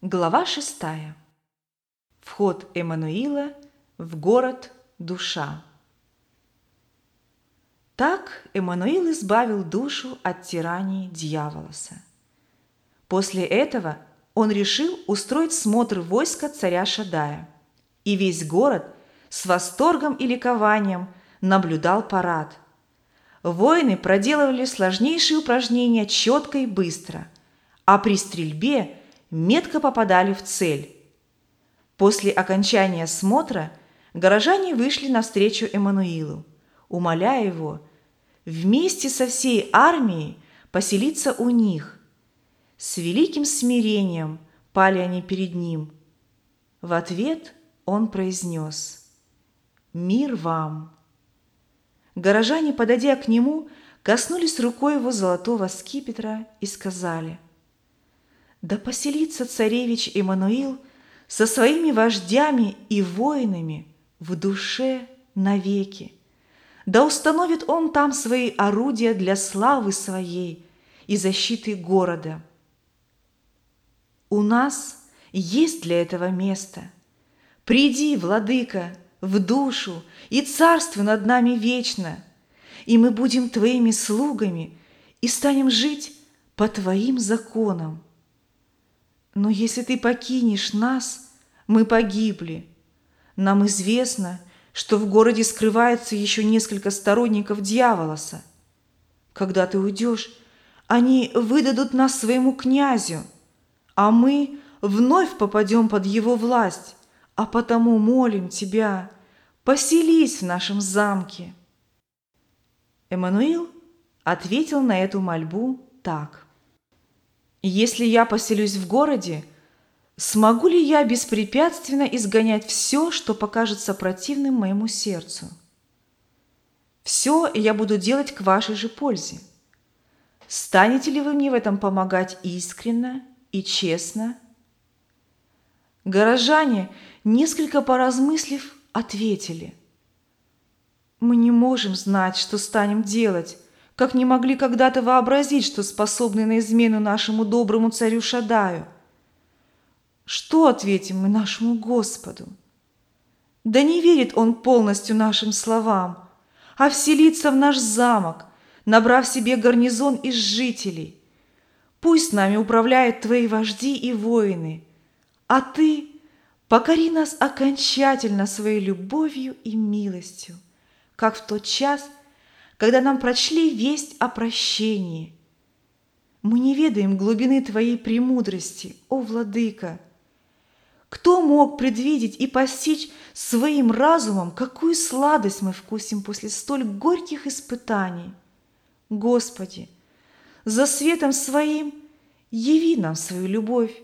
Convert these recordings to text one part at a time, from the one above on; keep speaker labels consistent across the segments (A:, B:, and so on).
A: Глава 6. Вход Эммануила в город душа. Так Эммануил избавил душу от тирании дьяволоса. После этого он решил устроить смотр войска царя Шаддая, и весь город с восторгом и ликованием наблюдал парад. Воины проделывали сложнейшие упражнения четко и быстро, а при стрельбе метко попадали в цель. После окончания смотра горожане вышли навстречу Эммануилу, умоляя его вместе со всей армией поселиться у них. С великим смирением пали они перед ним. В ответ он произнес: «Мир вам!» Горожане, подойдя к нему, коснулись рукой его золотого скипетра и сказали: «Да поселится царевич Эммануил со своими вождями и воинами в душе навеки. Да установит он там свои орудия для славы своей и защиты города. У нас есть для этого место. Приди, владыка, в душу и царствуй над нами вечно, и мы будем твоими слугами и станем жить по твоим законам. Но если ты покинешь нас, мы погибли. Нам известно, что в городе скрывается еще несколько сторонников дьяволоса. Когда ты уйдешь, они выдадут нас своему князю, а мы вновь попадем под его власть, а потому молим тебя, поселись в нашем замке». Эммануил ответил на эту мольбу так: «Если я поселюсь в городе, смогу ли я беспрепятственно изгонять все, что покажется противным моему сердцу? Все я буду делать к вашей же пользе. Станете ли вы мне в этом помогать искренно и честно?» Горожане, несколько поразмыслив, ответили: «Мы не можем знать, что станем делать, как не могли когда-то вообразить, что способны на измену нашему доброму царю Шаддаю. Что ответим мы нашему Господу? Да не верит он полностью нашим словам, а вселится в наш замок, набрав себе гарнизон из жителей. Пусть нами управляют твои вожди и воины, а ты покори нас окончательно своей любовью и милостью, как в тот час, когда нам прочли весть о прощении. Мы не ведаем глубины твоей премудрости, о владыка. Кто мог предвидеть и постичь своим разумом, какую сладость мы вкусим после столь горьких испытаний? Господи, за светом своим яви нам свою любовь.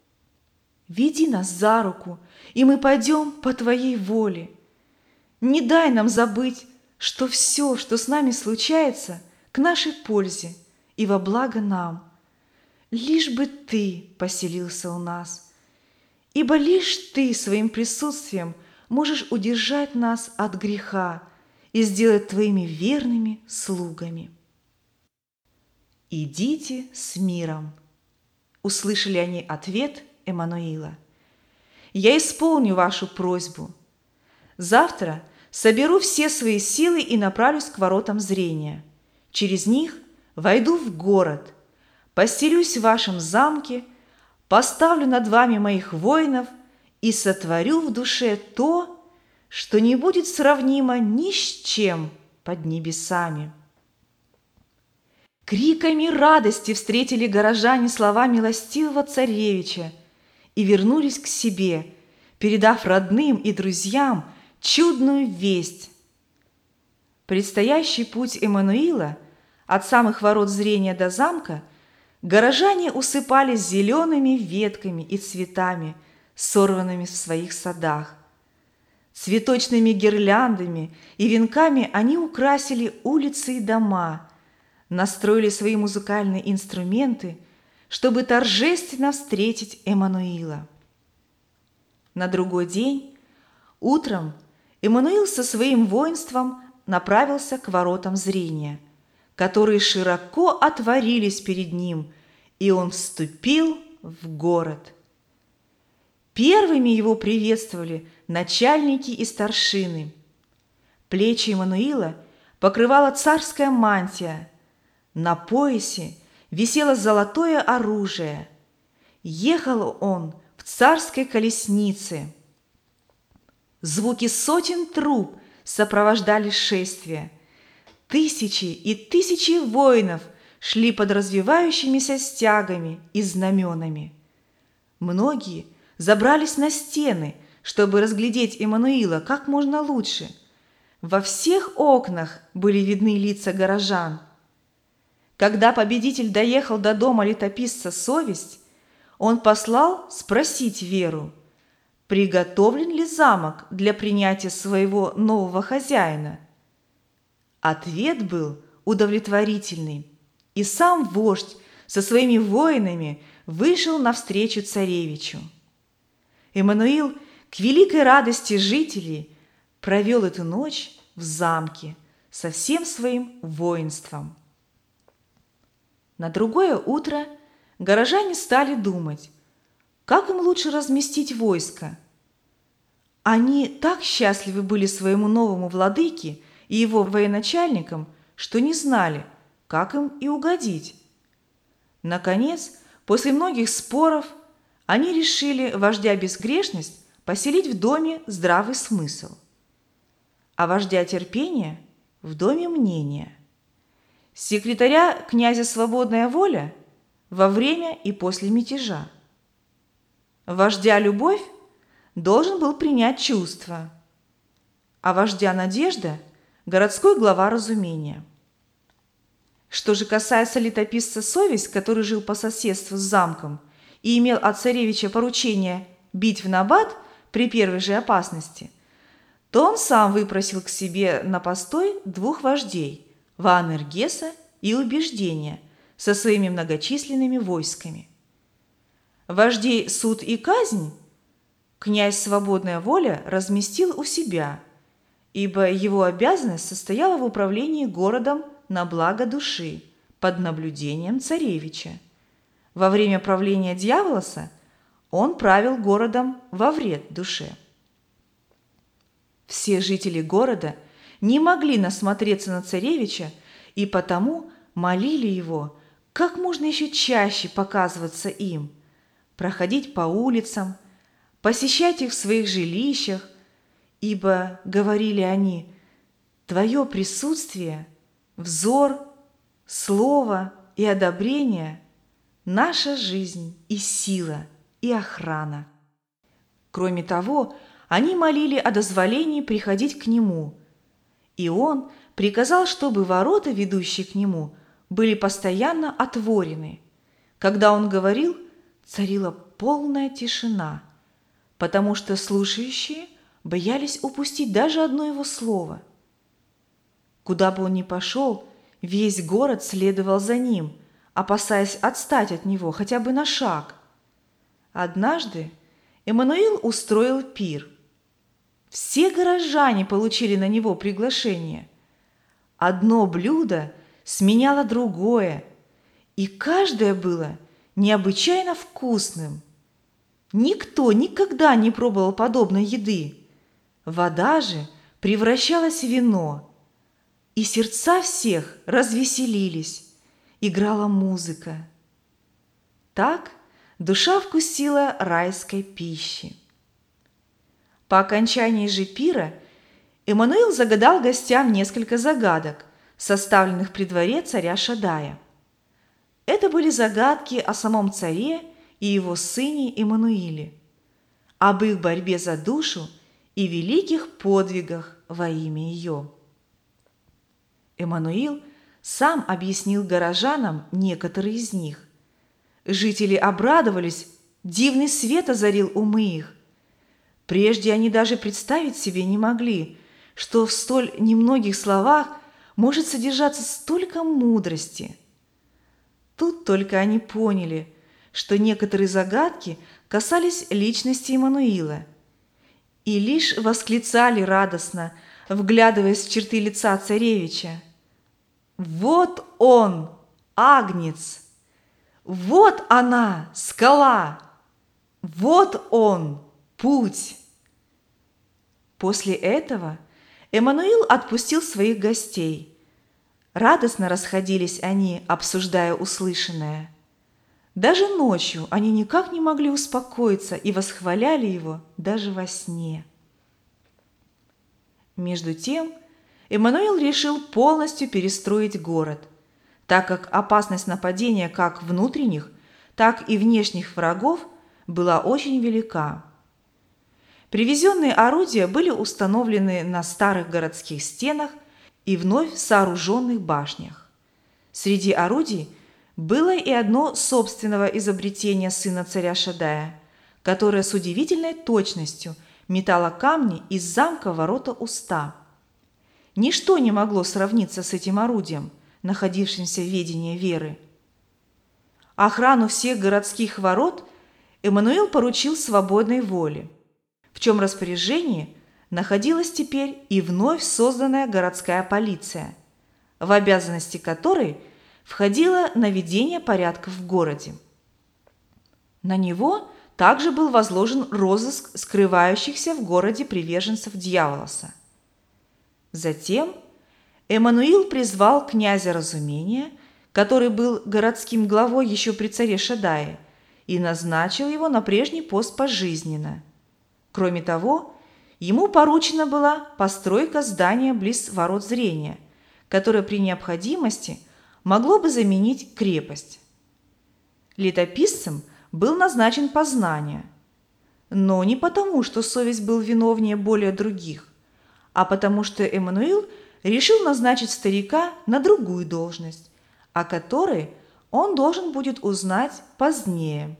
A: Веди нас за руку, и мы пойдем по Твоей воле. Не дай нам забыть, что все, что с нами случается, к нашей пользе и во благо нам. Лишь бы Ты поселился у нас, ибо лишь Ты своим присутствием можешь удержать нас от греха и сделать Твоими верными слугами. «Идите с миром!» Услышали они ответ Эммануила. «Я исполню вашу просьбу. Завтра соберу все свои силы и направлюсь к воротам зрения. Через них войду в город, поселюсь в вашем замке, поставлю над вами моих воинов и сотворю в душе то, что не будет сравнимо ни с чем под небесами». Криками радости встретили горожане слова милостивого царевича и вернулись к себе, передав родным и друзьям чудную весть. Предстоящий путь Эммануила от самых ворот зрения до замка горожане усыпали зелеными ветками и цветами, сорванными в своих садах. Цветочными гирляндами и венками они украсили улицы и дома, настроили свои музыкальные инструменты, чтобы торжественно встретить Эммануила. На другой день, утром, Эммануил со своим воинством направился к воротам зрения, которые широко отворились перед ним, и он вступил в город. Первыми его приветствовали начальники и старшины. Плечи Эммануила покрывала царская мантия, на поясе висело золотое оружие. Ехал он в царской колеснице. Звуки сотен труб сопровождали шествие. Тысячи и тысячи воинов шли под развивающимися стягами и знаменами. Многие забрались на стены, чтобы разглядеть Эммануила как можно лучше. Во всех окнах были видны лица горожан. Когда победитель доехал до дома летописца Совесть, он послал спросить Веру, приготовлен ли замок для принятия своего нового хозяина. Ответ был удовлетворительный, и сам вождь со своими воинами вышел навстречу царевичу. Эммануил, к великой радости жителей, провел эту ночь в замке со всем своим воинством. На другое утро горожане стали думать, как им лучше разместить войско. Они так счастливы были своему новому владыке и его военачальникам, что не знали, как им и угодить. Наконец, после многих споров, они решили вождя Безгрешность поселить в доме Здравый Смысл, а вождя Терпения – в доме Мнения, секретаря князя Свободная Воля – во время и после мятежа. Вождя Любовь должен был принять чувства, а вождя Надежда – городской глава Разумения. Что же касается летописца Совесть, который жил по соседству с замком и имел от царевича поручение бить в набат при первой же опасности, то он сам выпросил к себе на постой двух вождей – Ваанергеса и Убеждения со своими многочисленными войсками. Вождей Суд и Казнь князь Свободная Воля разместил у себя, ибо его обязанность состояла в управлении городом на благо души под наблюдением царевича. Во время правления Дьяволоса он правил городом во вред душе. Все жители города не могли насмотреться на царевича и потому молили его как можно еще чаще показываться им, проходить по улицам, посещать их в своих жилищах, ибо, говорили они, твое присутствие, взор, слово и одобрение – наша жизнь и сила, и охрана. Кроме того, они молили о дозволении приходить к нему, и он приказал, чтобы ворота, ведущие к нему, были постоянно отворены. Когда он говорил, царила полная тишина, потому что слушающие боялись упустить даже одно его слово. Куда бы он ни пошел, весь город следовал за ним, опасаясь отстать от него хотя бы на шаг. Однажды Эммануил устроил пир. Все горожане получили на него приглашение. Одно блюдо сменяло другое, и каждое было необычайно вкусным. Никто никогда не пробовал подобной еды. Вода же превращалась в вино, и сердца всех развеселились, играла музыка. Так душа вкусила райской пищи. По окончании же пира Эммануил загадал гостям несколько загадок, составленных при дворе царя Шадая. Это были загадки о самом царе и его сыне Эммануиле, об их борьбе за душу и великих подвигах во имя ее. Эммануил сам объяснил горожанам некоторые из них. Жители обрадовались, дивный свет озарил умы их. Прежде они даже представить себе не могли, что в столь немногих словах может содержаться столько мудрости. Тут только они поняли, что некоторые загадки касались личности Эммануила, и лишь восклицали радостно, вглядываясь в черты лица царевича: «Вот он, Агнец! Вот она, скала! Вот он, Путь!» После этого Эммануил отпустил своих гостей. Радостно расходились они, обсуждая услышанное. Даже ночью они никак не могли успокоиться и восхваляли его даже во сне. Между тем, Эммануил решил полностью перестроить город, так как опасность нападения как внутренних, так и внешних врагов была очень велика. Привезенные орудия были установлены на старых городских стенах и вновь сооруженных башнях. Среди орудий было и одно собственного изобретения сына царя Шадая, которое с удивительной точностью метало камни из замка ворота Уста. Ничто не могло сравниться с этим орудием, находившимся в ведении Веры. Охрану всех городских ворот Эммануил поручил свободной воле, в чем распоряжении находилась теперь и вновь созданная городская полиция, в обязанности которой входило наведение порядка в городе. На него также был возложен розыск скрывающихся в городе приверженцев Дьяволоса. Затем Эммануил призвал князя Разумения, который был городским главой еще при царе Шадае, и назначил его на прежний пост пожизненно. Кроме того, ему поручена была постройка здания близ ворот зрения, которое при необходимости могло бы заменить крепость. Летописцем был назначен Познания, но не потому, что совесть был виновнее более других, а потому что Эммануил решил назначить старика на другую должность, о которой он должен будет узнать позднее.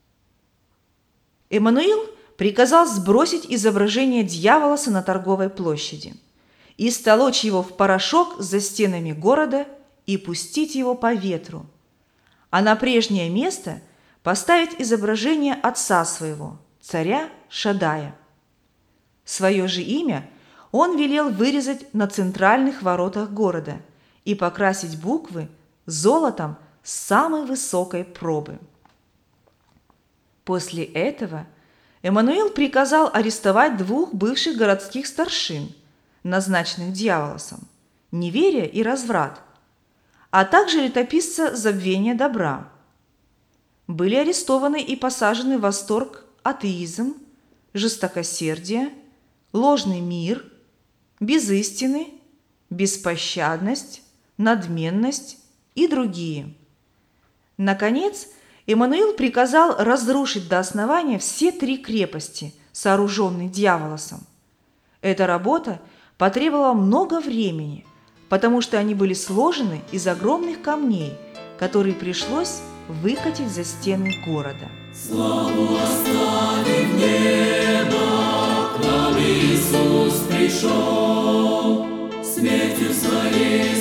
A: Эммануил приказал сбросить изображение Дьяволоса на торговой площади и столочь его в порошок за стенами города и пустить его по ветру, а на прежнее место поставить изображение отца своего, царя Шадая. Свое же имя он велел вырезать на центральных воротах города и покрасить буквы золотом самой высокой пробы. После этого Эммануил приказал арестовать 2 бывших городских старшин, назначенных Дьяволосом, неверие и разврат, а также летописца забвения добра. Были арестованы и посажены в восторг атеизм, жестокосердие, ложный мир, безистины, беспощадность, надменность и другие. Наконец, Эммануил приказал разрушить до основания все 3 крепости, сооруженные Дьяволосом. Эта работа потребовала много времени, потому что они были сложены из огромных камней, которые пришлось выкатить за стены города.
B: Славу оставив небо, к нам Иисус пришел, смертью своей